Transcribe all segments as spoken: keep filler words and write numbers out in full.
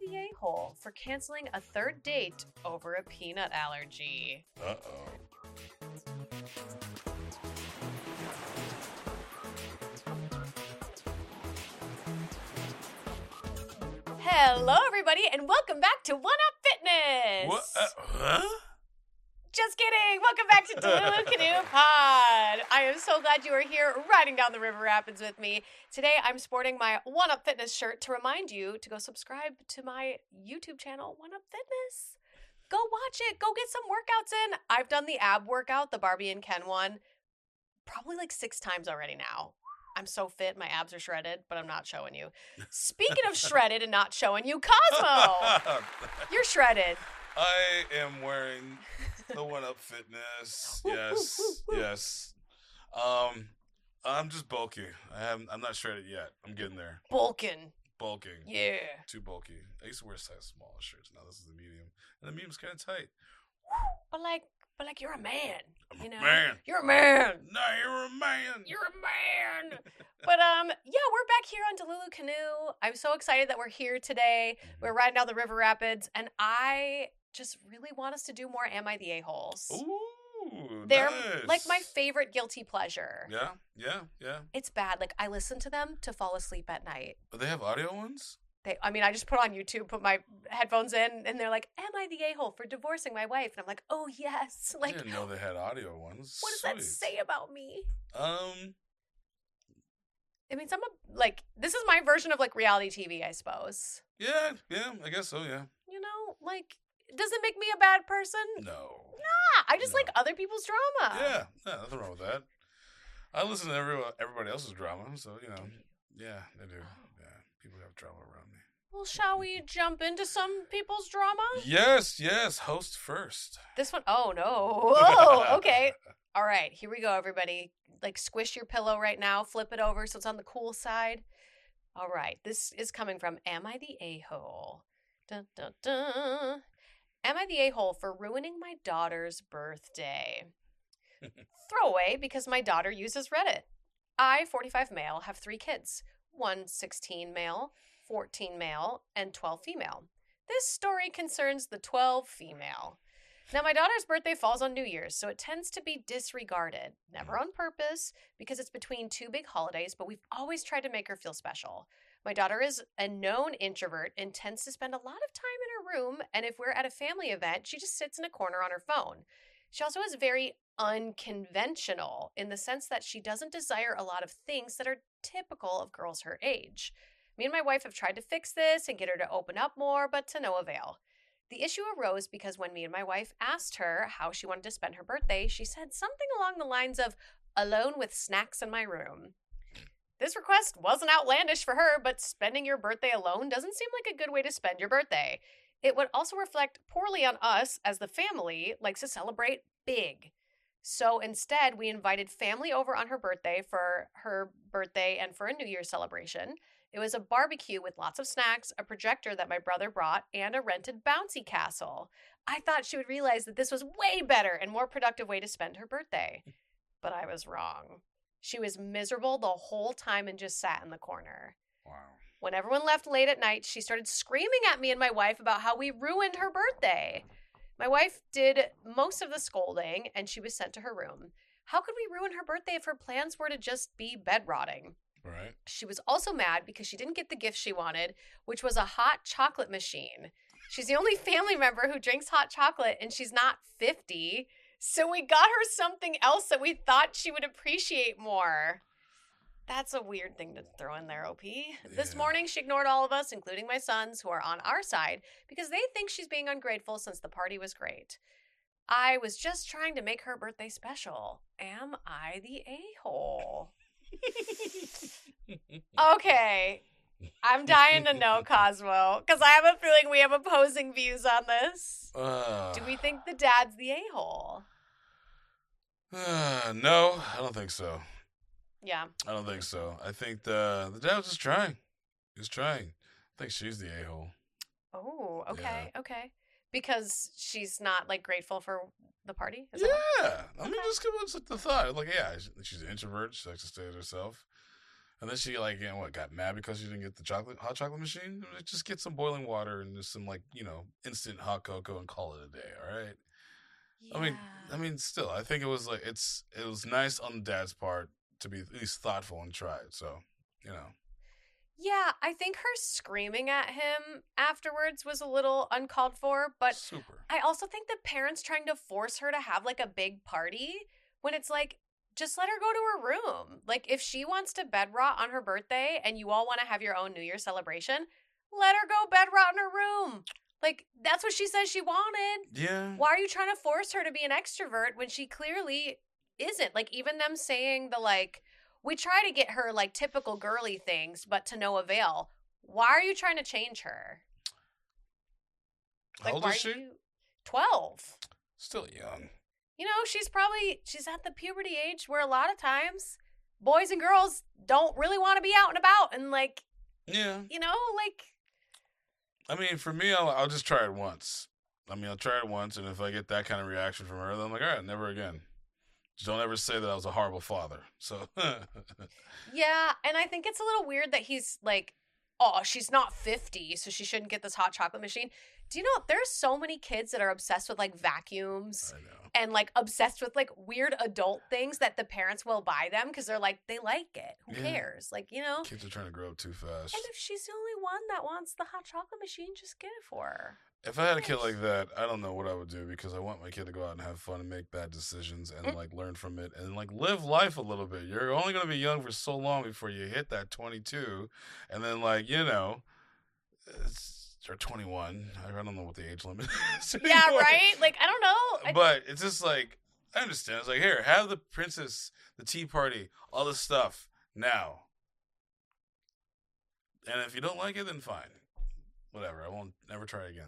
the a-hole for canceling a third date over a peanut allergy? Uh-oh. Hello, everybody, and welcome back to One Up Fitness. What? Uh, huh? Just kidding. Welcome back to Delulu Canoe Pod. I am so glad you are here riding down the River Rapids with me. Today, I'm sporting my One Up Fitness shirt to remind you to go subscribe to my YouTube channel, One Up Fitness. Go watch it. Go get some workouts in. I've done the ab workout, the Barbie and Ken one, probably like six times already now. I'm so fit. My abs are shredded, but I'm not showing you. Speaking of shredded and not showing you, Cosmo, you're shredded. I am wearing the One Up Fitness. Yes, yes. Um, I'm just bulky. I haven't. I'm not shredded yet. I'm getting there. Bulking. Bulking. Yeah. Too bulky. I used to wear size small shirts. Now this is the medium, and the medium's kind of tight. But like, but like, you're a man. I'm You know, a man. you're a man. No, you're a man. You're a man. But um, yeah, we're back here on Delulu Canoe. I'm so excited that we're here today. We're riding down the River Rapids, and I just really want us to do more Am I the A-Holes? Ooh, They're nice. like my favorite guilty pleasure. Yeah, yeah, yeah. It's bad. Like, I listen to them to fall asleep at night. But they have audio ones? They, I mean, I just put on YouTube, put my headphones in, and they're like, "Am I the a-hole for divorcing my wife?" And I'm like, "Oh yes." Like, I didn't know they had audio ones. what does that Sweet. say about me? Um, It means I'm a like. This is my version of like reality T V, I suppose. yeah, yeah, I guess so, yeah. You know, like, does it make me a bad person? No. Nah, I just No. like other people's drama. Yeah, yeah, nothing wrong with that. I listen to everyone, everybody else's drama, so, you know. Yeah, I do. Yeah, people have drama around me. Well, shall we jump into some people's drama? Yes, yes, host first. This one, oh no. Oh, okay. All right, here we go, everybody. Like, squish your pillow right now, flip it over so it's on the cool side. All right, this is coming from Am I the A-hole? Dun, dun, dun. Am I the a-hole for ruining my daughter's birthday? Throwaway because my daughter uses Reddit. I, forty-five male, have three kids. One sixteen male, fourteen male, and twelve female. This story concerns the twelve female. Now, my daughter's birthday falls on New Year's, so it tends to be disregarded. Never on purpose, because it's between two big holidays, but we've always tried to make her feel special. My daughter is a known introvert and tends to spend a lot of time in her room, and if we're at a family event, she just sits in a corner on her phone. She also is very unconventional in the sense that she doesn't desire a lot of things that are typical of girls her age. Me and my wife have tried to fix this and get her to open up more, but to no avail. The issue arose because when me and my wife asked her how she wanted to spend her birthday, she said something along the lines of, "alone with snacks in my room." This request wasn't outlandish for her, but spending your birthday alone doesn't seem like a good way to spend your birthday. It would also reflect poorly on us as the family likes to celebrate big. So instead, we invited family over on her birthday for her birthday and for a New Year's celebration. It was a barbecue with lots of snacks, a projector that my brother brought, and a rented bouncy castle. I thought she would realize that this was way better and more productive way to spend her birthday. But I was wrong. She was miserable the whole time and just sat in the corner. Wow. When everyone left late at night, she started screaming at me and my wife about how we ruined her birthday. My wife did most of the scolding, and she was sent to her room. How could we ruin her birthday if her plans were to just be bed rotting? Right. She was also mad because she didn't get the gift she wanted, which was a hot chocolate machine. She's the only family member who drinks hot chocolate, and she's not fifty. So we got her something else that we thought she would appreciate more. That's a weird thing to throw in there, O P. This Yeah. morning, she ignored all of us, including my sons, who are on our side, because they think she's being ungrateful since the party was great. I was just trying to make her birthday special. Am I the a-hole? Okay. I'm dying to know, Cosmo, because I have a feeling we have opposing views on this. Uh, Do we think the dad's the a-hole? Uh, no, I don't think so. Yeah. I don't think so. I think the the dad was just trying. He was trying. I think she's the a-hole. Oh, okay, okay. Because she's not, like, grateful for the party? Is Yeah. that what- I mean, Okay. just give us the thought. Like, yeah, she's an introvert. She likes to stay to herself. And then she like, you know, what, got mad because she didn't get the chocolate hot chocolate machine? Like, just get some boiling water and just some like, you know, instant hot cocoa and call it a day, all right? Yeah. I mean, I mean, still, I think it was like it's it was nice on the dad's part to be at least thoughtful and try it. So, you know. Yeah, I think her screaming at him afterwards was a little uncalled for, but Super. I also think the parents trying to force her to have like a big party when it's like, just let her go to her room. Like, if she wants to bed rot on her birthday and you all want to have your own New Year's celebration, let her go bed rot in her room. Like, that's what she says she wanted. Yeah. Why are you trying to force her to be an extrovert when she clearly isn't? Like, even them saying the, like, we try to get her, like, typical girly things, but to no avail. Why are you trying to change her? How Like, old why is are she? you twelve? Still young. You know, she's probably, she's at the puberty age where a lot of times boys and girls don't really want to be out and about. And, like, Yeah. you know, like, I mean, for me, I'll, I'll just try it once. I mean, I'll try it once, and if I get that kind of reaction from her, then I'm like, all right, never again. Just don't ever say that I was a horrible father. So, yeah. And I think it's a little weird that he's like, oh, she's not fifty, so she shouldn't get this hot chocolate machine. Do you know there's so many kids that are obsessed with like vacuums I know. and like obsessed with like weird adult things that the parents will buy them because they're like, they like it. Who Yeah. cares? Like, you know? Kids are trying to grow up too fast. And if she's the only one that wants the hot chocolate machine, just get it for her. If I had a kid like that, I don't know what I would do because I want my kid to go out and have fun and make bad decisions and Mm. like learn from it and like live life a little bit. You're only going to be young for so long before you hit that twenty-two. And then like, you know, it's, or twenty-one. I don't know what the age limit is. Yeah, anymore. right? Like, I don't know. I- But it's just like, I understand. It's like, here, have the princess, the tea party, all this stuff now. And if you don't like it, then fine. Whatever. I won't never try again.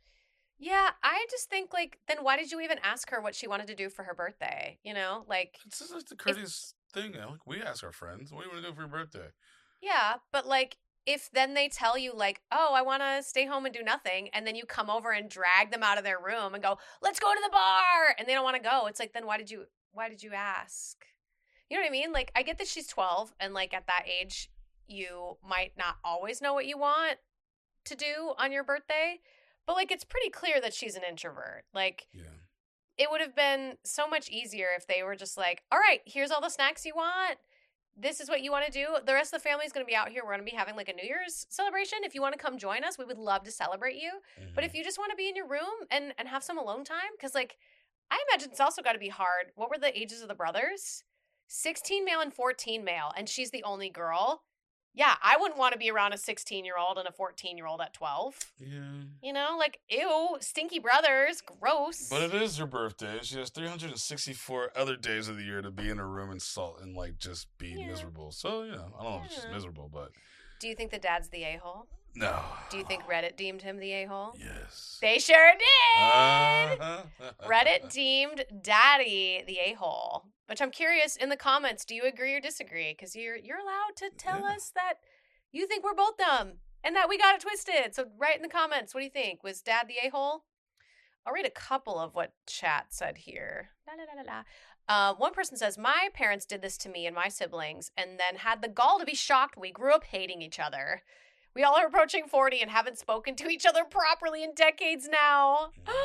Yeah, I just think like, then why did you even ask her what she wanted to do for her birthday? You know, like, It's just like the courteous thing. You know? Like, we ask our friends, what do you want to do for your birthday? yeah, but like, if then they tell you like, oh, I want to stay home and do nothing, and then you come over and drag them out of their room and go, let's go to the bar, and they don't want to go, it's like, then why did you, why did you ask? You know what I mean? Like, I get that she's twelve, and like at that age, you might not always know what you want to do on your birthday, but like, it's pretty clear that she's an introvert. Like, Yeah. it would have been so much easier if they were just like, all right, here's all the snacks you want. This is what you want to do. The rest of the family is going to be out here. We're going to be having like a New Year's celebration. If you want to come join us, we would love to celebrate you. Mm-hmm. But if you just want to be in your room and, and have some alone time, because like, I imagine it's also got to be hard. What were the ages of the brothers? sixteen male and fourteen male. And she's the only girl. Yeah, I wouldn't want to be around a sixteen-year-old and a fourteen-year-old at twelve. Yeah. You know, like, ew, stinky brothers, gross. But it is her birthday. She has three hundred sixty-four other days of the year to be in her room and salt and like just be Yeah. miserable. So, you know, I don't know if she's Yeah. miserable, but Do you think the dad's the a-hole? no. Do you think Reddit deemed him the a-hole? Yes. They sure did! Uh-huh. Reddit deemed Daddy the a-hole. Which I'm curious, in the comments, do you agree or disagree? Because you're you're allowed to tell Yeah. us that you think we're both dumb and that we got it twisted. So write in the comments, what do you think? Was Dad the a-hole? I'll read a couple of what chat said here. La, la, la, la, la. Uh, one person says, my parents did this to me and my siblings and then had the gall to be shocked we grew up hating each other. We all are approaching forty and haven't spoken to each other properly in decades now.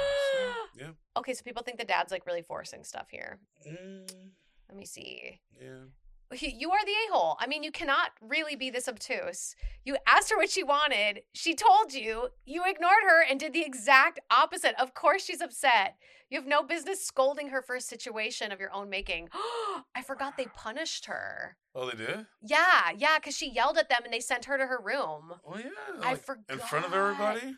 Yeah. Okay, so people think the dad's like really forcing stuff here. Mm, Let me see. yeah. You are the a-hole. I mean, you cannot really be this obtuse. You asked her what she wanted. She told you. You ignored her and did the exact opposite. Of course she's upset. You have no business scolding her for a situation of your own making. I forgot they punished her. Oh, they did? Yeah, yeah, because she yelled at them and they sent her to her room. Oh, yeah. I like, forgot. in front of everybody?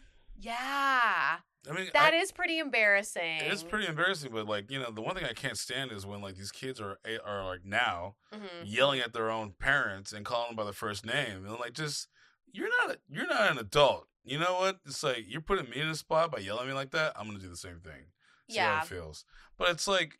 Yeah. I mean, That I, is pretty embarrassing. It's pretty embarrassing, but like, you know, the one thing I can't stand is when like these kids are are like now Mhm. yelling at their own parents and calling them by the first name, and like, just you're not a, you're not an adult. You know what? It's like you're putting me in a spot by yelling at me like that. I'm gonna do the same thing. See Yeah. how it feels. But it's like,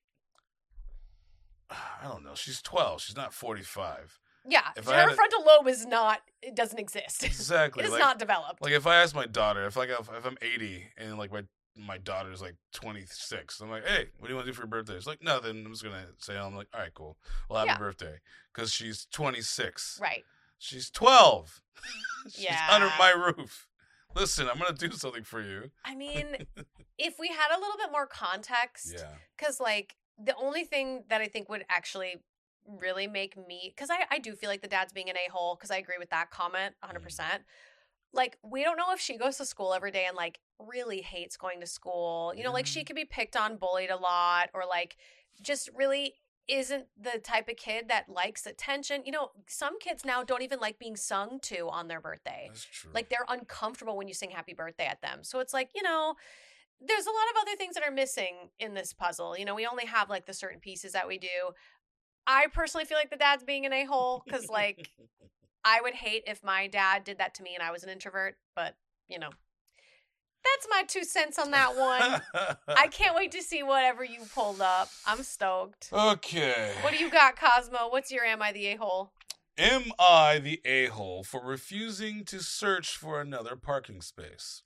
I don't know. She's twelve. She's not forty-five. Yeah, If her I had a- frontal lobe is not, it doesn't exist. Exactly. It is like, not developed. Like if I ask my daughter, if like if, if I'm eighty and like my my daughter's like twenty-six. I'm like, hey, what do you want to do for your birthday? She's like, nothing. I'm just going to say, I'm like, all right, cool. Well, happy Yeah. birthday. Because she's twenty-six. Right. She's twelve. She's Yeah. under my roof. Listen, I'm going to do something for you. I mean, if we had a little bit more context, Yeah. because like the only thing that I think would actually really make me, because I, I do feel like the dad's being an a-hole, because I agree with that comment one hundred percent. Like, we don't know if she goes to school every day and like really hates going to school. You know, like she Yeah. could be picked on, bullied a lot, or like just really isn't the type of kid that likes attention. You know, some kids now don't even like being sung to on their birthday. That's true. Like, they're uncomfortable when you sing happy birthday at them. So it's like, you know, there's a lot of other things that are missing in this puzzle. You know, we only have like the certain pieces that we do. I personally feel like the dad's being an a-hole because, like, I would hate if my dad did that to me and I was an introvert. But, you know, that's my two cents on that one. I can't wait to see whatever you pulled up. I'm stoked. Okay. What do you got, Cosmo? What's your Am I the A-hole? Am I the a-hole for refusing to search for another parking space?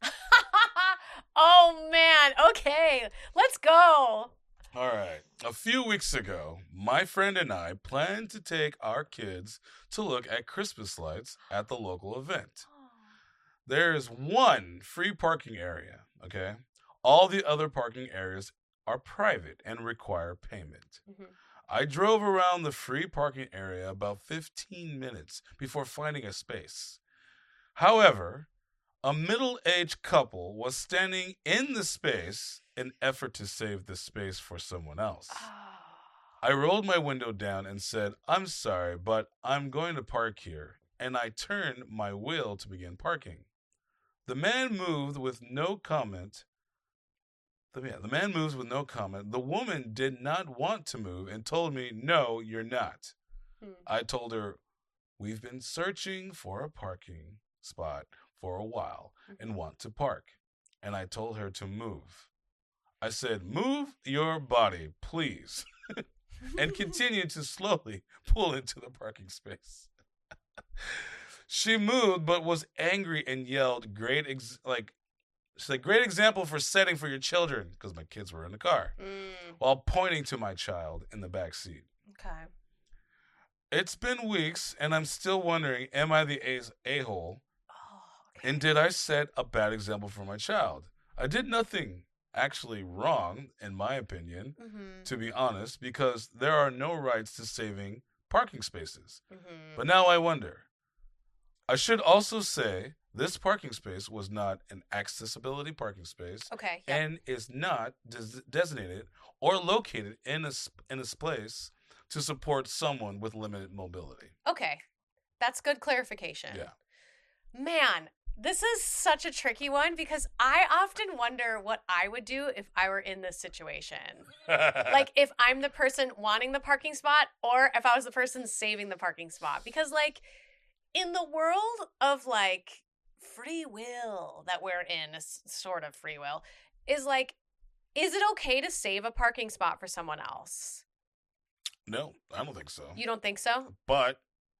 Oh, man. Okay. Let's go. All right. A few weeks ago, my friend and I planned to take our kids to look at Christmas lights at the local event. There's one free parking area, okay? All the other parking areas are private and require payment. Mhm. I drove around the free parking area about fifteen minutes before finding a space. However, a middle-aged couple was standing in the space in effort to save the space for someone else. I rolled my window down and said, I'm sorry, but I'm going to park here. And I turned my wheel to begin parking. The man moved with no comment. The, yeah, the man moves with no comment. The woman did not want to move and told me, no, you're not. Hmm. I told her, we've been searching for a parking spot for a while and want to park. And I told her to move. I said, move your body, please. And continued to slowly pull into the parking space. She moved, but was angry and yelled, great, ex- like, she's like, great example for setting for your children, because my kids were in the car, Mm, while pointing to my child in the back seat. okay. It's been weeks, and I'm still wondering, am I the a- a-hole? Oh, okay. And did I set a bad example for my child? I did nothing actually wrong, in my opinion, Mm-hmm. to be honest, because there are no rights to saving parking spaces. Mm-hmm. But now I wonder. I should also say this parking space was not an accessibility parking space Okay. Yeah. and is not des- designated or located in a, sp- in a place to support someone with limited mobility. Okay. That's good clarification. Yeah. Man, this is such a tricky one because I often wonder what I would do if I were in this situation. Like, if I'm the person wanting the parking spot or if I was the person saving the parking spot. Because, like, in the world of, like, free will that we're in, a s- sort of free will, is, like, is it okay to save a parking spot for someone else? No, I don't think so. You don't think so? But,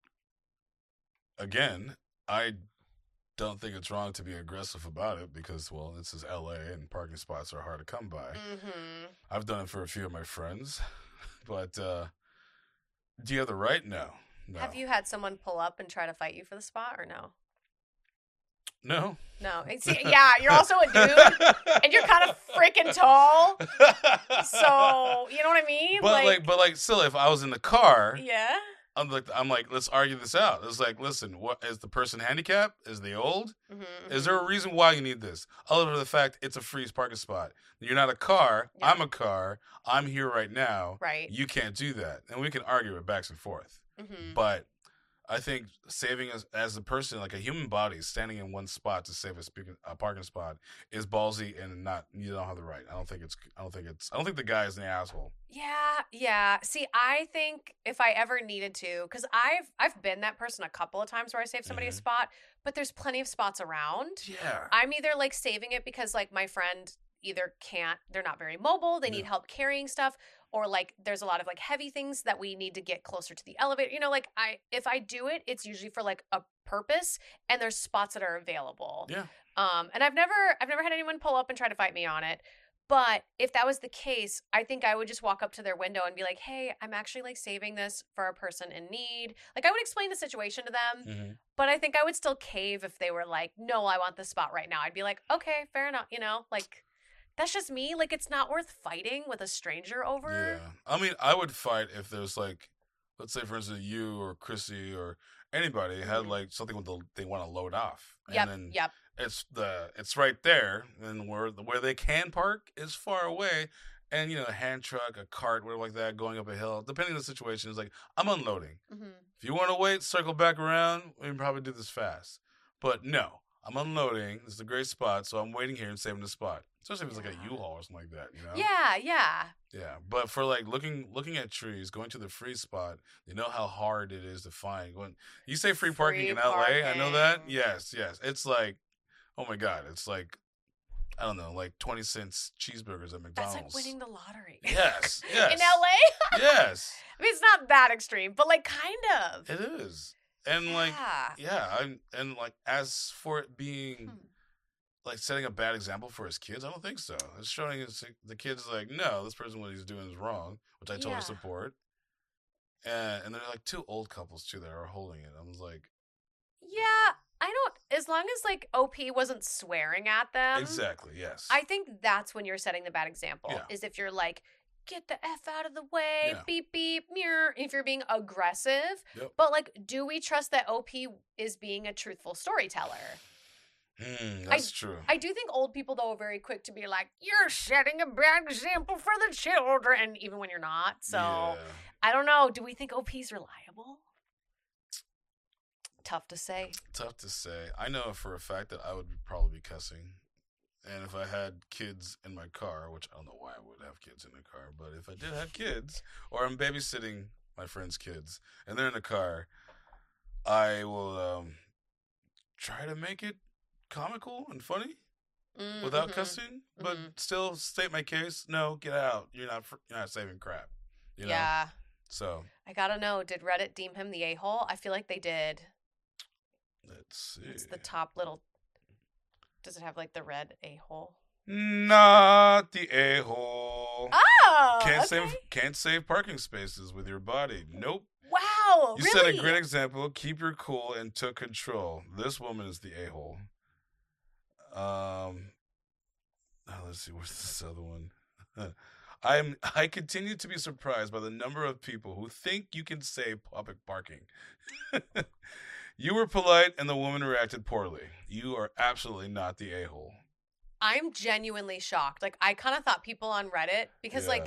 again, I don't think it's wrong to be aggressive about it because, well, this is L A and parking spots are hard to come by. Mm-hmm. I've done it for a few of my friends. But uh, do you have the right? No. No. Have you had someone pull up and try to fight you for the spot or no? No. No. And see, yeah, you're also a dude and you're kind of freaking tall. So, you know what I mean? But like, but like, still, if I was in the car, yeah. I'm like, I'm like, let's argue this out. It's like, listen, what is the person handicapped? Is they old? Mm-hmm. Is there a reason why you need this? Other than the fact it's a free parking spot. You're not a car. Yeah. I'm a car. I'm here right now. Right. You can't do that, and we can argue it back and forth. Mm-hmm. But I think saving as, as a person, like a human body, standing in one spot to save a, speaking, a parking spot is ballsy and not. You don't have the right. I don't think it's. I don't think it's. I don't think the guy is an asshole. Yeah, yeah. See, I think if I ever needed to, because I've I've been that person a couple of times where I saved somebody Mhm. a spot, but there's plenty of spots around. Yeah. I'm either like saving it because like my friend either can't, they're not very mobile, they need Yeah. help carrying stuff, or like there's a lot of like heavy things that we need to get closer to the elevator. You know, like I if I do it, it's usually for like a purpose and there's spots that are available. Yeah. Um, and I've never, I've never had anyone pull up and try to fight me on it. But if that was the case, I think I would just walk up to their window and be like, hey, I'm actually like saving this for a person in need. Like I would explain the situation to them, Mm-hmm. but I think I would still cave if they were like, no, I want this spot right now. I'd be like, okay, fair enough. You know, like that's just me. Like it's not worth fighting with a stranger over. Yeah. I mean, I would fight if there's like, let's say for instance, you or Chrissy or anybody had Mhm. like something with the, they want to load off, and Yep, then yep. it's the it's right there, and where where they can park is far away, and you know, a hand truck, a cart, whatever like that, going up a hill, depending on the situation, is like I'm unloading. hmm If you want to wait, circle back around, we can probably do this fast. But no, I'm unloading. This is a great spot, so I'm waiting here and saving the spot. Especially if it's like a Yeah. U-Haul or something like that, you know? Yeah, yeah. Yeah. But for like looking looking at trees, going to the free spot, you know how hard it is to find. When you say free parking Free in L A, I know that. parking. Yes, yes. It's like, oh my God, it's like, I don't know, like twenty cents cheeseburgers at That's McDonald's. like winning the lottery. Yes, yes. In L A? Yes, I mean, it's not that extreme, but like kind of. it is. And like, yeah. yeah, I'm, and like as for it being Hmm. like setting a bad example for his kids, I don't think so. It's showing his, the kids like, no, this person, what he's doing is wrong, which I totally Yeah. support. And and they're like two old couples too that are holding it. I was like, Yeah, I don't. As long as like O P wasn't swearing at them, exactly, yes. I think that's when you're setting the bad example. Yeah. Is if you're like, get the F out of the way, Yeah. beep beep, mirror. If you're being aggressive, Yep. but like, do we trust that O P is being a truthful storyteller? Mm, that's true. I do think old people, though, are very quick to be like, you're setting a bad example for the children, even when you're not. So, yeah. I don't know. Do we think O P's reliable? Tough to say. Tough to say. I know for a fact that I would probably be cussing. And if I had kids in my car, which I don't know why I would have kids in the car, but if I did have kids, or I'm babysitting my friends' kids, and they're in the car, I will um, try to make it comical and funny Mm, without mhm, cussing, but mhm. still state my case. No, get out. You're not. fr- You're not saving crap. You know. Yeah. So I gotta know, did Reddit deem him the a-hole? I feel like they did. let's see. It's the top little... Does it have, like, the red a-hole? Not the a hole. Oh! Can't okay. save can't save parking spaces with your body. Nope. Wow, You really? set a great example. Keep your cool and took control. This woman is the a hole. Um, oh, let's see. What's this other one? I'm. I continue to be surprised by the number of people who think you can save public parking. You were polite, and the woman reacted poorly. You are absolutely not the a hole. I'm genuinely shocked. Like, I kind of thought people on Reddit, because, like,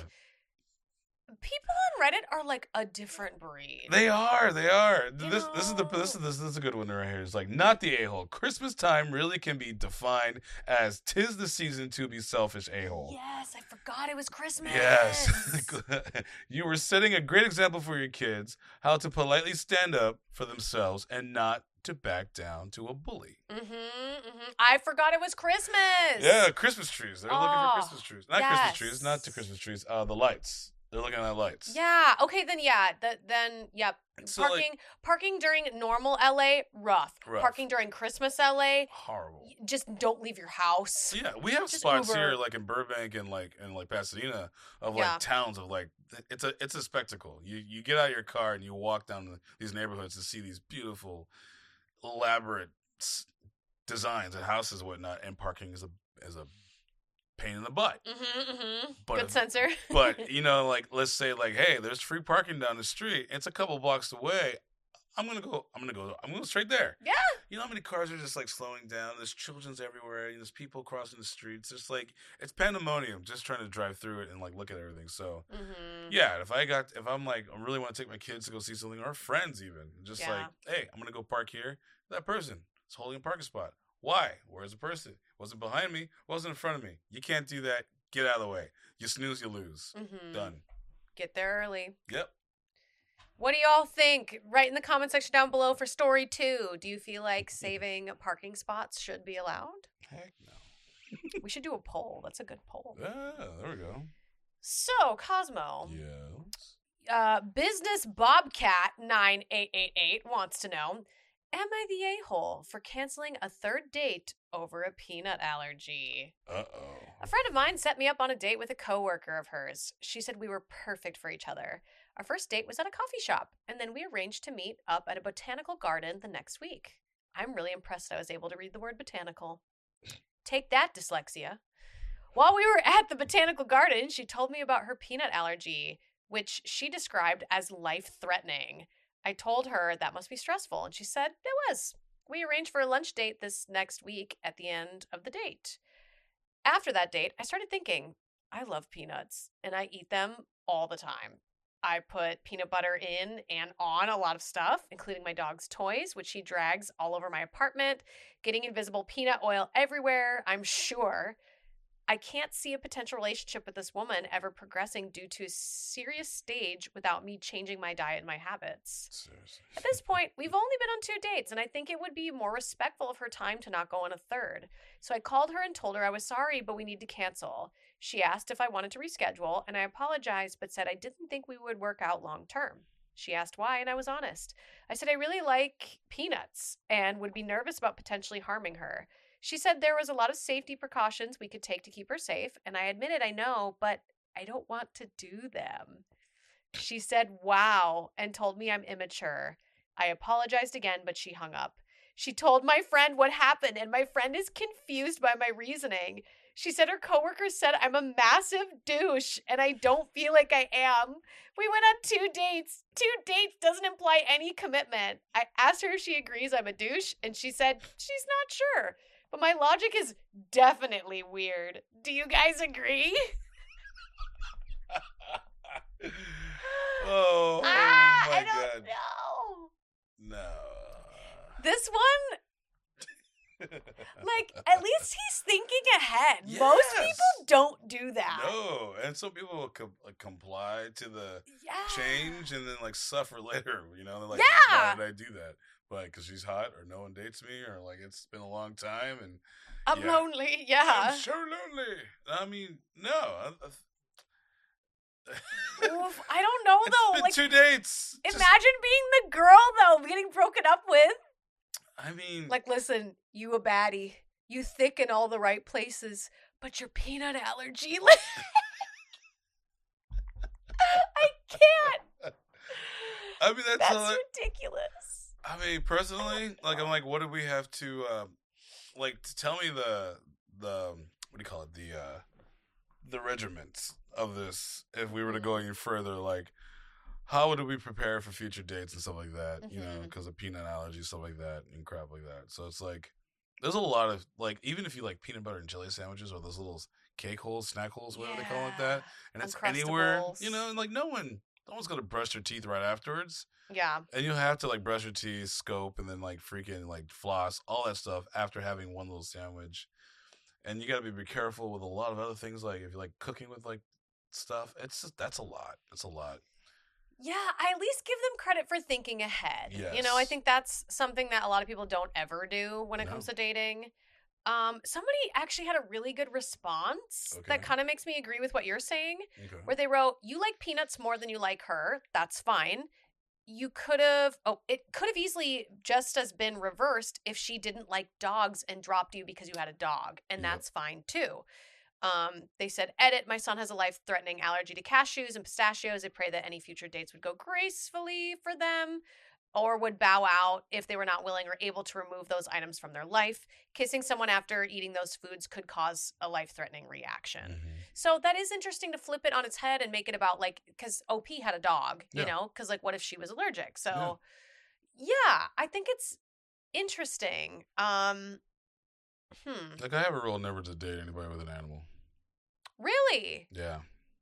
people on Reddit are, like, a different breed. They are, they are. You This this is the know. this is this, this is a good one right here. It's like not the a hole. Christmas time really can be defined as tis the season to be selfish a hole. Yes, I forgot it was Christmas. Yes. You were setting a great example for your kids how to politely stand up for themselves and not to back down to a bully. Mm-hmm, mm-hmm. I forgot it was Christmas. Yeah, Christmas trees. They're looking Oh, for Christmas trees. Not Christmas yes. trees, not the Christmas trees. Uh, the lights. They're looking at lights. Yeah. Okay. Then yeah. That then yep. So, parking like- parking during normal L A rough. Rough. Parking during Christmas L A Horrible. just don't leave your house. Yeah, we have Just spots Uber. here, like in Burbank and like and like Pasadena, of like Yeah. towns of like it's a it's a spectacle. You you get out of your car and you walk down the, these neighborhoods to see these beautiful, elaborate s- designs and houses and whatnot, and parking is a is a pain in the butt. Mm-hmm. Mm-hmm. But Good if- censor. But you know, like let's say like, hey, there's free parking down the street. It's a couple blocks away. I'm gonna go. I'm gonna go. I'm going straight there. Yeah. You know how many cars are just like slowing down? There's children's everywhere. There's people crossing the streets. It's like it's pandemonium just trying to drive through it and like look at everything. So Mm-hmm. yeah, if I got if I'm like I really want to take my kids to go see something or friends even, just Yeah. like hey, I'm gonna go park here. That person is holding a parking spot. Why? Where's the person? Wasn't behind me. Wasn't in front of me. You can't do that. Get out of the way. You snooze, you lose. Mm-hmm. Done. Get there early. Yep. What do y'all think? Write in the comment section down below for story two. Do you feel like saving parking spots should be allowed? Heck no. We should do a poll. That's a good poll. Yeah, there we go. So, Cosmo, Yes. uh, Business Bobcat nine eight eight eight wants to know, Am I the a-hole for canceling a third date over a peanut allergy? Uh-oh. A friend of mine set me up on a date with a coworker of hers. She said we were perfect for each other. Our first date was at a coffee shop, and then we arranged to meet up at a botanical garden the next week. I'm really impressed I was able to read the word botanical. Take that, dyslexia. While we were at the botanical garden, she told me about her peanut allergy, which she described as life-threatening. I told her that must be stressful, and she said it was. We arranged for a lunch date this next week at the end of the date. After that date, I started thinking, I love peanuts, and I eat them all the time. I put peanut butter in and on a lot of stuff, including my dog's toys, which she drags all over my apartment, getting invisible peanut oil everywhere, I'm sure. I can't see a potential relationship with this woman ever progressing due to a serious stage without me changing my diet and my habits. Seriously. At this point, we've only been on two dates, and I think it would be more respectful of her time to not go on a third. So I called her and told her I was sorry, but we need to cancel. She asked if I wanted to reschedule, and I apologized, but said I didn't think we would work out long term. She asked why, and I was honest. I said I really like peanuts and would be nervous about potentially harming her. She said there was a lot of safety precautions we could take to keep her safe, and I admitted I know, but I don't want to do them. She said, wow, and told me I'm immature. I apologized again, but she hung up. She told my friend what happened, and my friend is confused by my reasoning. She said her coworkers said I'm a massive douche, and I don't feel like I am. We went on two dates. Two dates doesn't imply any commitment. I asked her if she agrees I'm a douche, and she said she's not sure. But my logic is definitely weird. Do you guys agree? oh, ah, oh my I don't God. know. No. This one, like, at least he's thinking ahead. Yes. Most people don't do that. No, and some people will com- like, comply to the Yeah. change and then like suffer later. You know, they're like, Yeah. why did I do that? But because she's hot, or no one dates me, or like it's been a long time, and I'm yeah. lonely. Yeah. I'm so lonely. I mean, no. I, I, Oof, I don't know it's though. been Like, two dates. imagine Just, being the girl though, getting broken up with. I mean, Like, listen, you a baddie. You thick in all the right places, but your peanut allergy. I can't. I mean that's, That's all I, ridiculous. I mean, personally, like I'm like, what do we have to, um, like, to tell me the the what do you call it, the uh, the regiments of this? If we were to go any further, like, how would we prepare for future dates and stuff like that? Mm-hmm. You know, because of peanut allergy, stuff like that, and crap like that. So it's like, there's a lot of like, even if you like peanut butter and jelly sandwiches or those little cake holes, snack holes, whatever yeah. they call it, like that, and it's anywhere, you know, and like no one. No one's gonna brush their teeth right afterwards. Yeah. And you'll have to like brush your teeth, scope, and then like freaking like floss, all that stuff after having one little sandwich. And you gotta be, be careful with a lot of other things, like if you're like cooking with like stuff. It's just, that's a lot. That's a lot. Yeah, I at least give them credit for thinking ahead. Yes. You know, I think that's something that a lot of people don't ever do when it No. comes to dating. Um, somebody actually had a really good response Okay. that kind of makes me agree with what you're saying, Okay. where they wrote, you like peanuts more than you like her. That's fine. You could have, oh, it could have easily just as been reversed if she didn't like dogs and dropped you because you had a dog. And Yep. that's fine too. Um, they said, edit, my son has a life-threatening allergy to cashews and pistachios. I pray that any future dates would go gracefully for them or would bow out if they were not willing or able to remove those items from their life. Kissing someone after eating those foods could cause a life-threatening reaction. Mm-hmm. So that is interesting to flip it on its head and make it about, like, because O P had a dog, you Yeah. know, because, like, what if she was allergic? So, yeah. yeah, I think it's interesting. Um, hmm. Like I have a rule never to date anybody with an animal. Really? Yeah.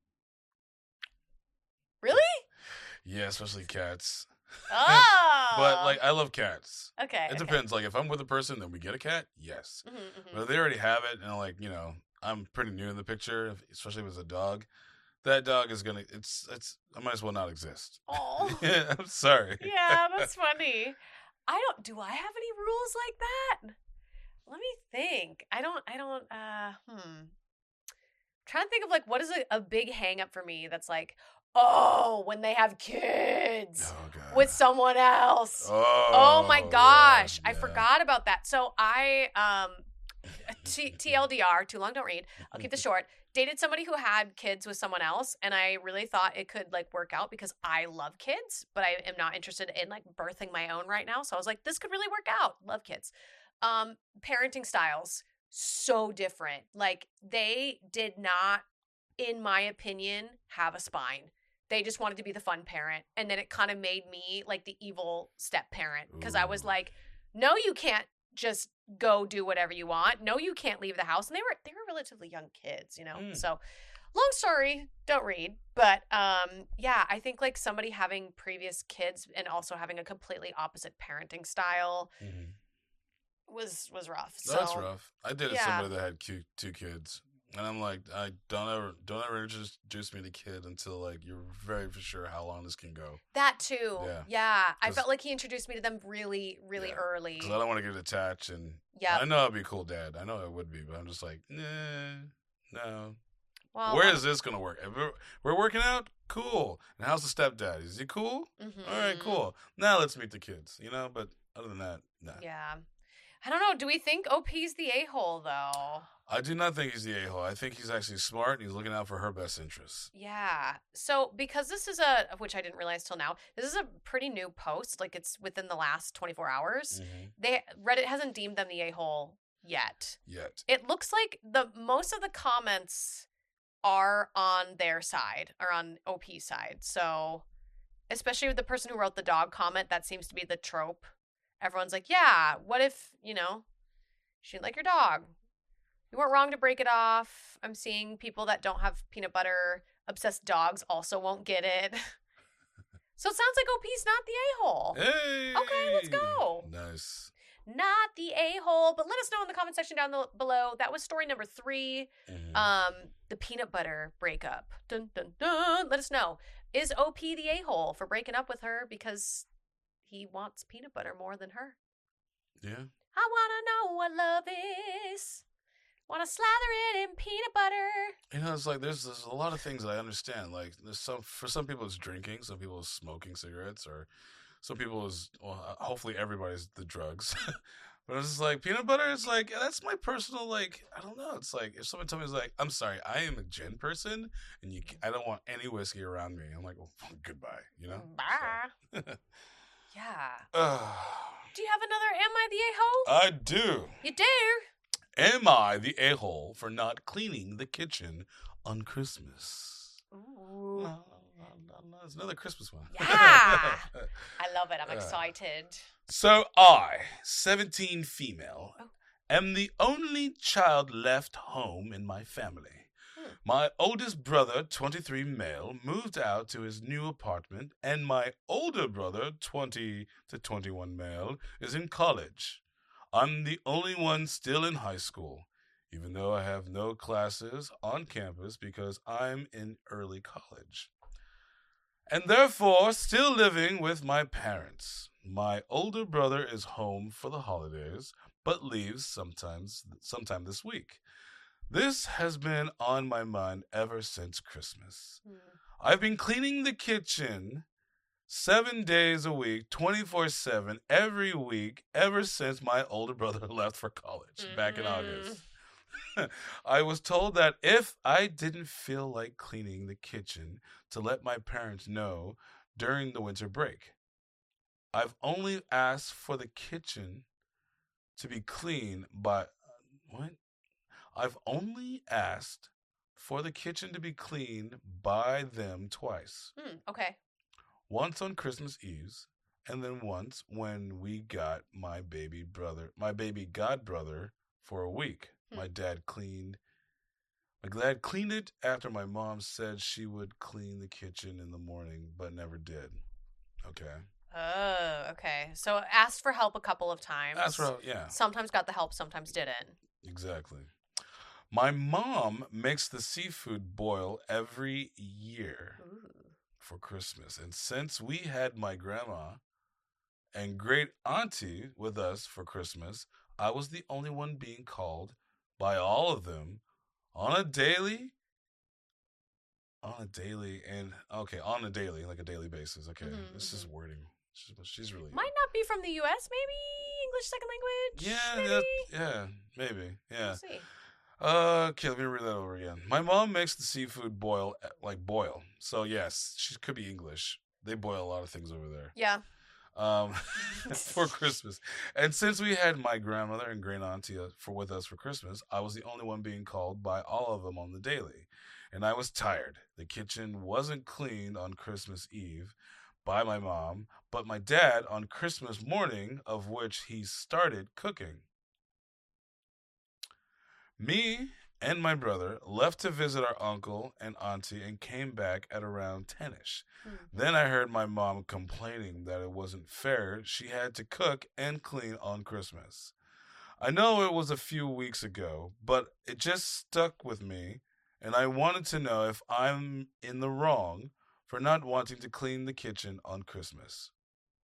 Really? Yeah, especially cats. Oh. But like I love cats. okay. It okay. depends. Like if I'm with a person, then we get a cat. Yes. Mm-hmm, mm-hmm. But if they already have it, and like you know, I'm pretty new in the picture, if- especially if it's a dog. That dog is gonna. It's. It's. I might as well not exist. Oh. Yeah, I'm sorry. Yeah, that's funny. I don't. Do I have any rules like that? Let me think. I don't. I don't. Uh. Hmm. I'm trying to think of like what is a, a big hang up for me. That's like, Oh, when they have kids Oh god. with someone else. Oh, Oh my gosh. yeah, I yeah. forgot about that. So I um T- TLDR, too long don't read. I'll keep this short. Dated somebody who had kids with someone else, and I really thought it could like work out because I love kids, but I am not interested in like birthing my own right now. So I was like, this could really work out. Love kids. Um, parenting styles so different. Like they did not, in my opinion, have a spine. They just wanted to be the fun parent, and then it kind of made me like the evil step parent because I was Ooh. like, no, you can't just go do whatever you want. No, you can't leave the house. And they were they were relatively young kids, you know. Mm. So, long story, don't read. But um yeah, I think like somebody having previous kids and also having a completely opposite parenting style Mhm. was was rough. No, So that's rough. I dated yeah. somebody that had cute, two kids, and I'm like, I don't ever, don't ever introduce me to kid until like you're very for sure how long this can go. That too. Yeah. Yeah. I 'Cause- felt like he introduced me to them really, really Yeah, early. Because I don't want to get attached, and Yeah. I know I'd be a cool dad. I know I would be, but I'm just like, nah, no. Well, Where is this gonna work? If we're, we're working out, cool. And how's the stepdad? Is he cool? mhm. All right, cool. Now let's meet the kids. You know, but other than that, nah. Yeah. I don't know. Do we think O P's the a-hole though? I do not think he's the a-hole. I think he's actually smart and he's looking out for her best interests. Yeah. So because this is a, which I didn't realize till now, this is a pretty new post. Like it's within the last twenty-four hours. Mm-hmm. They Reddit hasn't deemed them the a-hole yet. Yet. It looks like the most of the comments are on their side, or on O P's side. So especially with the person who wrote the dog comment, that seems to be the trope. Everyone's like, yeah, what if, you know, she didn't like your dog? You weren't wrong to break it off. I'm seeing people that don't have peanut butter obsessed dogs also won't get it. So it sounds like O P's not the a-hole. Hey! Okay, let's go. Nice. Not the a-hole, but let us know in the comment section down the, below. That was story number three. Mhm. Um, the peanut butter breakup. Dun dun dun. Let us know. Is O P the a-hole for breaking up with her because he wants peanut butter more than her? Yeah. I wanna know what love is. Wanna slather it in peanut butter. You know, it's like there's there's a lot of things that I understand. Like there's some for some people it's drinking, some people it's smoking cigarettes, or some people is well, uh, hopefully everybody's the drugs. But it's just like peanut butter. It's like that's my personal like I don't know. It's like if someone told me it's like I'm sorry, I am a gin person, and you ca- I don't want any whiskey around me. I'm like well, goodbye. You know. Bye. So. Yeah. Uh, Do you have another Am I the a-hole? I do. You do? Am I the a-hole for not cleaning the kitchen on Christmas? Ooh. No, no, no, no, it's another Christmas one. Yeah. I love it. I'm Uh, excited. So I, seventeen female, Oh. am the only child left home in my family. Hmm. My oldest brother, twenty-three male, moved out to his new apartment, and my older brother, twenty to twenty-one male, is in college. I'm the only one still in high school, even though I have no classes on campus because I'm in early college. And therefore still living with my parents. My older brother is home for the holidays, but leaves sometimes sometime this week. This has been on my mind ever since Christmas. Hmm. I've been cleaning the kitchen seven days a week, twenty-four seven, every week, ever since my older brother left for college back in Mm. August. I was told that if I didn't feel like cleaning the kitchen, to let my parents know during the winter break. I've only asked for the kitchen to be clean by what? I've only asked for the kitchen to be cleaned by them twice. Hmm. Okay. Once on Christmas Eve, and then once when we got my baby brother, my baby god brother for a week. Hmm. My dad cleaned My dad cleaned it after my mom said she would clean the kitchen in the morning, but never did. Okay. Oh, okay. So asked for help a couple of times. That's right. Yeah, Sometimes got the help, sometimes didn't. exactly. My mom makes the seafood boil every year Ooh. for Christmas. And since we had my grandma and great auntie with us for Christmas, I was the only one being called by all of them on a daily on a daily and okay, on a daily, like a daily basis. Okay, Mhm, this is mhm. wording. She's, she's really Might not be from the U S, maybe English second language. yeah, Maybe that, yeah, maybe, we'll yeah. see. Uh, okay, let me read that over again. My mom makes the seafood boil uh, like boil. So yes, she could be English. They boil a lot of things over there. Yeah. Um, for Christmas, and since we had my grandmother and great auntie uh, for with us for Christmas, I was the only one being called by all of them on the daily, and I was tired. The kitchen wasn't cleaned on Christmas Eve by my mom, but my dad on Christmas morning, of which he started cooking. Me and my brother left to visit our uncle and auntie and came back at around ten-ish. Mhm. Then I heard my mom complaining that it wasn't fair she had to cook and clean on Christmas. I know it was a few weeks ago, but it just stuck with me, and I wanted to know if I'm in the wrong for not wanting to clean the kitchen on Christmas.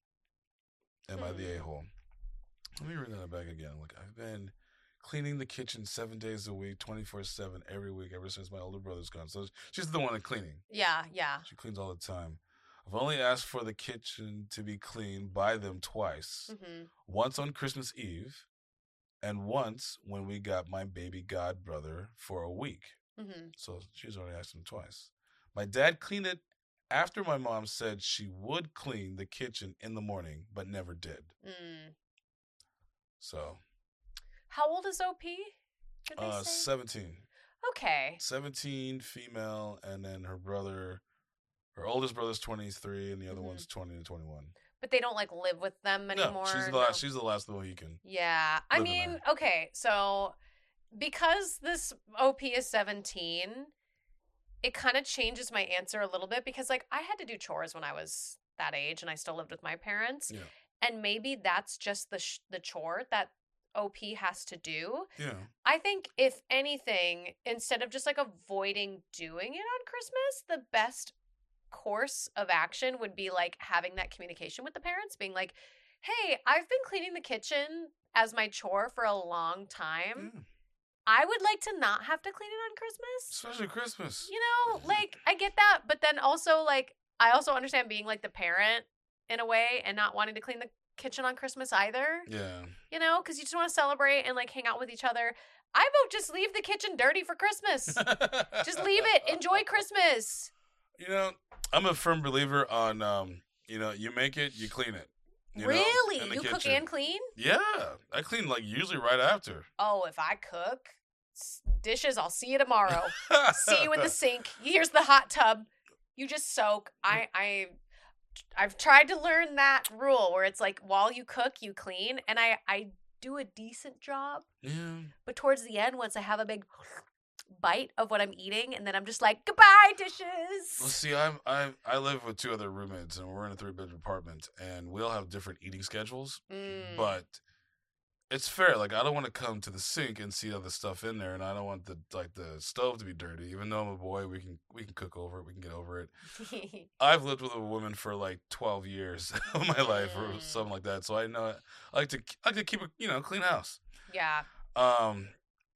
Am I the Hmm. a-hole? Let me read that back again. Look, I've been cleaning the kitchen seven days a week, twenty-four seven, every week, ever since my older brother's gone. So she's the one in cleaning. Yeah, yeah. She cleans all the time. I've only asked for the kitchen to be cleaned by them twice. hmm Once on Christmas Eve, and once when we got my baby godbrother for a week. hmm So she's already asked him twice. My dad cleaned it after my mom said she would clean the kitchen in the morning, but never did. Mm. So, How old is O P? Did they uh, say? seventeen. Okay. seventeen, female, and then her brother, her oldest brother's twenty-three, and the other Mhm. one's twenty to twenty-one. But they don't like live with them anymore. No, she's the no? last. She's the last Mohican. Yeah. I living mean, there. okay, so because this O P is seventeen, it kind of changes my answer a little bit because like I had to do chores when I was that age and I still lived with my parents. Yeah. And maybe that's just the sh- the chore that O P has to do. Yeah. I think if anything, instead of just like avoiding doing it on Christmas, the best course of action would be like having that communication with the parents, being like, "Hey, I've been cleaning the kitchen as my chore for a long time. yeah. I would like to not have to clean it on Christmas." Especially Christmas. You know, like I get that, but then also like I also understand being like the parent in a way and not wanting to clean the kitchen on Christmas either. Yeah. You know, because you just want to celebrate and like hang out with each other. I vote just leave the kitchen dirty for Christmas. Just leave it. Enjoy Christmas. You know, I'm a firm believer on, um, you know, you make it, you clean it. You know, Really? in the You cook kitchen. and clean? Yeah, I clean like usually right after. Oh, if I cook s- dishes, I'll see you tomorrow. See you in the sink. Here's the hot tub. You just soak. I I I've tried to learn that rule where it's like while you cook, you clean, and I I do a decent job. Yeah. But towards the end, once I have a big bite of what I'm eating, and then I'm just like, goodbye, dishes. Well, see, I'm I I live with two other roommates, and we're in a three bedroom apartment, and we all have different eating schedules. Mm. But it's fair. Like I don't want to come to the sink and see other stuff in there, and I don't want the like the stove to be dirty. Even though I'm a boy, we can we can cook over it. We can get over it. I've lived with a woman for like twelve years of my life, or Mm. something like that. So I know I like to I like to keep a you know clean house. Yeah. Um.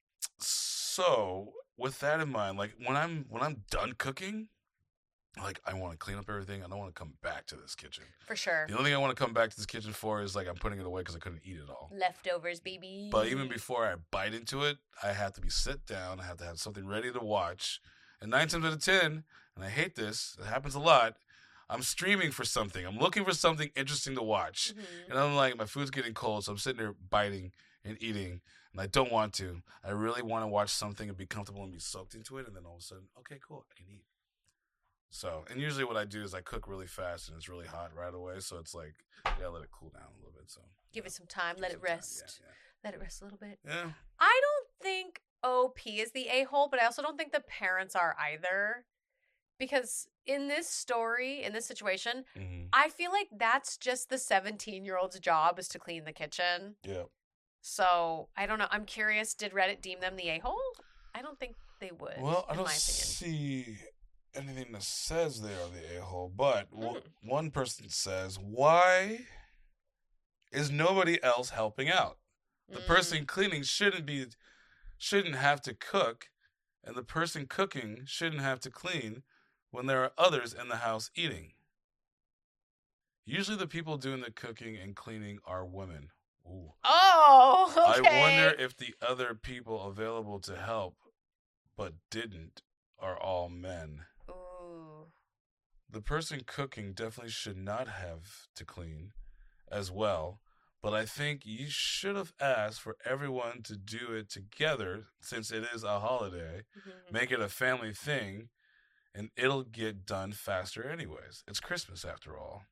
So with that in mind, like when I'm when I'm done cooking, like I want to clean up everything. I don't want to come back to this kitchen. For sure. The only thing I want to come back to this kitchen for is like I'm putting it away because I couldn't eat it all. Leftovers, baby. But even before I bite into it, I have to be sit down. I have to have something ready to watch. And nine times out of ten, and I hate this, it happens a lot. I'm streaming for something. I'm looking for something interesting to watch. Mhm. And I'm like, my food's getting cold, so I'm sitting there biting and eating, and I don't want to. I really want to watch something and be comfortable and be soaked into it, and then all of a sudden, okay, cool, I can eat. So, and usually what I do is I cook really fast, and it's really hot right away, so it's like, yeah, let it cool down a little bit. So Give it some time. give Let some it time. rest. Yeah, Let it rest a little bit. yeah. yeah. I don't think O P is the a-hole, but I also don't think the parents are either. Because in this story, in this situation, Mm-hmm. I feel like that's just the seventeen-year-old's job is to clean the kitchen. Yeah. So, I don't know. I'm curious, did Reddit deem them the a-hole? I don't think they would, Well, I in don't my opinion. see anything that says they are the a-hole, but Hmm. one person says, why is nobody else helping out? The Mm. person cleaning shouldn't be, shouldn't have to cook, and the person cooking shouldn't have to clean. when there are others in the house eating? Usually the people doing the cooking and cleaning are women. Ooh. Oh, okay. I wonder if the other people available to help but didn't are all men. Ooh. The person cooking definitely should not have to clean as well, but I think you should have asked for everyone to do it together since it is a holiday. Mm-hmm. Make it a family thing, and it'll get done faster anyways. It's Christmas after all.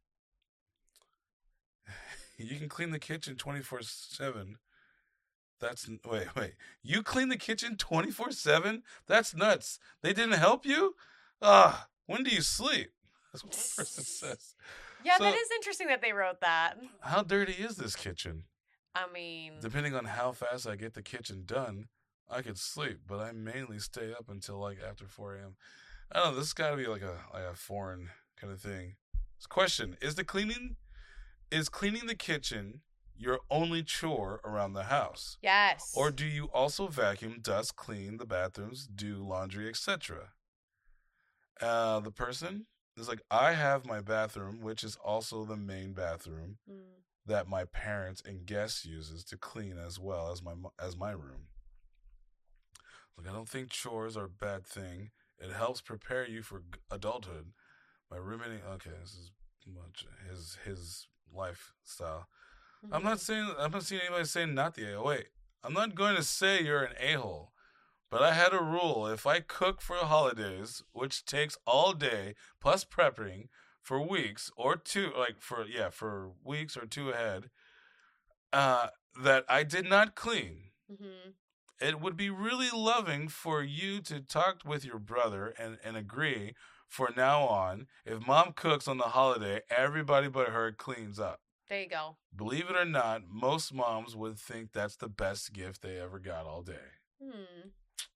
You can clean the kitchen twenty-four seven. That's, wait, wait. You clean the kitchen twenty-four seven? That's nuts. They didn't help you? Ah, when do you sleep? That's what the person says. Yeah, So, that is interesting that they wrote that. How dirty is this kitchen? I mean, Depending on how fast I get the kitchen done, I could sleep, but I mainly stay up until like after four a.m. I don't know. This has got to be like a like a foreign kind of thing. This question is the cleaning is cleaning the kitchen your only chore around the house? yes. Or do you also vacuum, dust, clean the bathrooms, do laundry, et cetera? Uh, the person is like, I have my bathroom, which is also the main bathroom Mm. that my parents and guests uses to clean as well as my as my room. Look, I don't think chores are a bad thing. It helps prepare you for adulthood. My roommate, okay, this is much his his lifestyle. Mm-hmm. I'm not saying I'm not seeing anybody saying not the a-hole. Wait, I'm not going to say you're an a-hole, but I had a rule: if I cook for the holidays, which takes all day plus prepping for weeks or two, like for yeah for weeks or two ahead, uh, that I did not clean. Mm-hmm. It would be really loving for you to talk with your brother and, and agree for now on, if mom cooks on the holiday, everybody but her cleans up. There you go. Believe it or not, most moms would think that's the best gift they ever got all day. Hmm.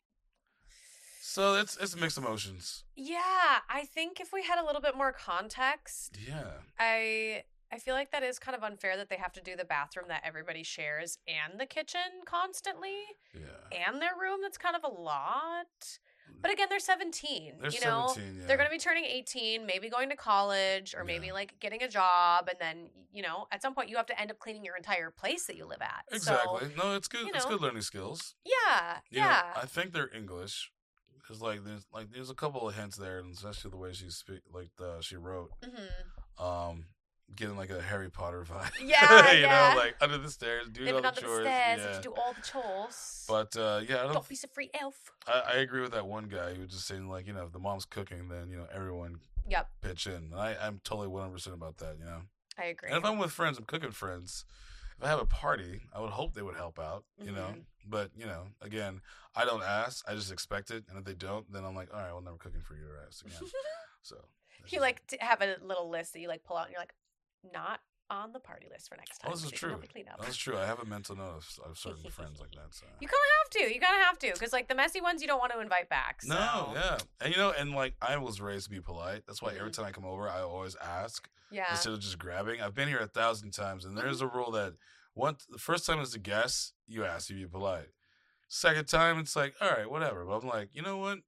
So it's it's mixed emotions. Yeah, I think if we had a little bit more context, Yeah. I I feel like that is kind of unfair that they have to do the bathroom that everybody shares and the kitchen constantly Yeah. and their room. That's kind of a lot. But again, they're seventeen. They're you know, seventeen, yeah. They're going to be turning eighteen, maybe going to college, or maybe Yeah. like getting a job, and then you know, at some point, you have to end up cleaning your entire place that you live at. Exactly. So, no, it's good. you It's know. good learning skills. yeah, You know, yeah, I think they're English because like there's like there's a couple of hints there, and especially the way she speak, like the she wrote, hmm um, getting like a Harry Potter vibe. Yeah, you yeah. know, like under the stairs, do all living the under chores. the stairs, yeah. have to do all the chores. But uh, yeah, I don't. Don't be so free elf. I, I agree with that one guy who was just saying like, you know, if the mom's cooking, then you know everyone Yep, pitch in. And I I'm totally one hundred percent about that. You know, I agree. and if I'm with friends, I'm cooking friends. If I have a party, I would hope they would help out. You know, Mhm. but you know, again, I don't ask. I just expect it, and if they don't, then I'm like, all right, well, never cooking for your ass again. So that's You just- like to have a little list that you like pull out, and you're like, not on the party list for next time. Oh, this is so you can true. help me clean up. That's true. I have a mental note of, of certain friends like that. So. You kind of have to. You kind of have to, because like the messy ones, you don't want to invite back. So. No, yeah, and you know, and like I was raised to be polite. That's why every Mhm. time I come over, I always ask Yeah. instead of just grabbing. I've been here a thousand times, and there's a rule that once the first time as a guest, you ask, you be polite. Second time, it's like, all right, whatever. But I'm like, you know what?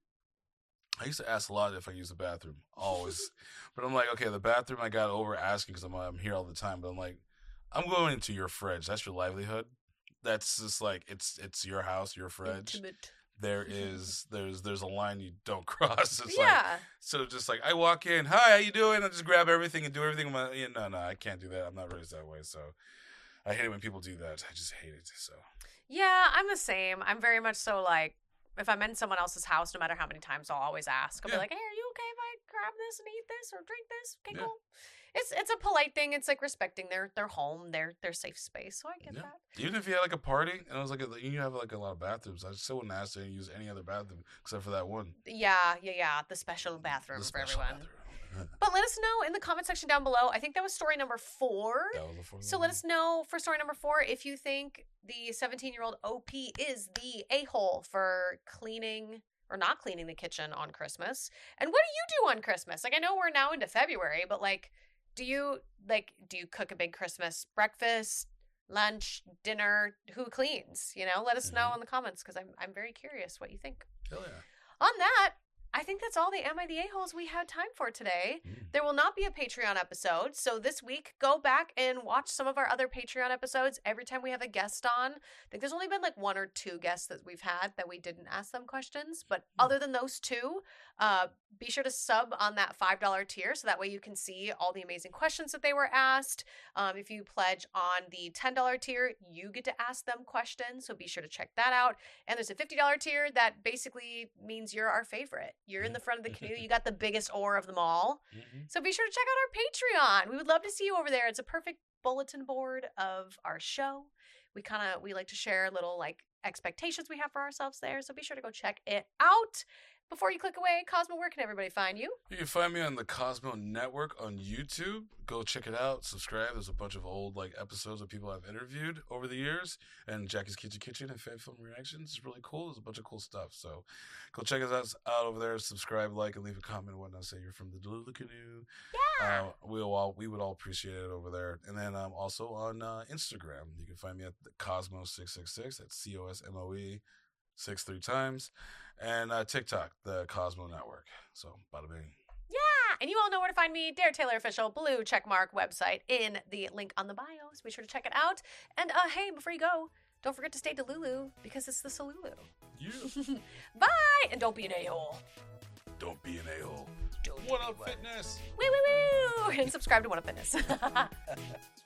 I used to ask a lot if I use the bathroom, always. But I'm like, okay, the bathroom I got over asking because I'm I'm here all the time. But I'm like, I'm going into your fridge. That's your livelihood. That's just like it's it's your house, your fridge. Intimate. There is there's there's a line you don't cross. It's like Yeah. so just like I walk in, hi, how you doing? I just grab everything and do everything. With my, yeah, no, no, I can't do that. I'm not raised that way. So I hate it when people do that. I just hate it. So Yeah, I'm the same. I'm very much so like, if I'm in someone else's house, no matter how many times, I'll always ask. I'll Yeah. be like, hey, are you okay if I grab this and eat this or drink this? Okay, Yeah. cool. It's it's a polite thing. It's like respecting their their home, their their safe space. So I get yeah. that. Even if you had like a party and it was like a, you have like a lot of bathrooms, I still wouldn't ask you to use any other bathroom except for that one. Yeah, yeah, yeah. The special bathroom The for special everyone. bathroom. But let us know in the comment section down below. I think that was story number four. That was the fourth So one. let us know for story number four if you think the seventeen-year-old O P is the a-hole for cleaning or not cleaning the kitchen on Christmas. And what do you do on Christmas? Like, I know we're now into February, but like, do you like do you cook a big Christmas breakfast, lunch, dinner? Who cleans? You know, let us know Mhm. in the comments because I'm I'm very curious what you think. Hell yeah. On that, I think that's all the Am I the A-Holes we had time for today. Mm. There will not be a Patreon episode. So this week, go back and watch some of our other Patreon episodes. Every time we have a guest on, I think there's only been like one or two guests that we've had that we didn't ask them questions. But other than those two, uh, be sure to sub on that five dollar tier. So that way you can see all the amazing questions that they were asked. Um, if you pledge on the ten dollar tier, you get to ask them questions. So be sure to check that out. And there's a fifty dollar tier that basically means you're our favorite. You're in the front of the canoe. You got the biggest oar of them all. Mm-hmm. So be sure to check out our Patreon. We would love to see you over there. It's a perfect bulletin board of our show. We kind of, we like to share little like expectations we have for ourselves there. So be sure to go check it out. Before you click away, Cosmo, where can everybody find you? You can find me on the Cosmo Network on YouTube. Go check it out. Subscribe. There's a bunch of old like episodes of people I've interviewed over the years, and Jackie's Kitchen Kitchen and Fan Film Reactions. It's really cool. There's a bunch of cool stuff. So go check us out over there. Subscribe, like, and leave a comment and whatnot. Say you're from the Delulu Canoe. Yeah. Uh, we'll all we would all appreciate it over there. And then um, also on uh, Instagram, you can find me at the Cosmo six six six. That's C O S M O E six three times. And uh, TikTok, the Cosmo Network. So, bada bing. Yeah, and you all know where to find me, Dare Taylor Official, blue checkmark website in the link on the bio. So be sure to check it out. And uh, hey, before you go, don't forget to stay Delulu because it's the Salulu. Yeah. Bye, and don't be an a-hole. Don't be an a-hole. Don't What be up, one. fitness? Woo, woo, woo! And subscribe to One Up Fitness.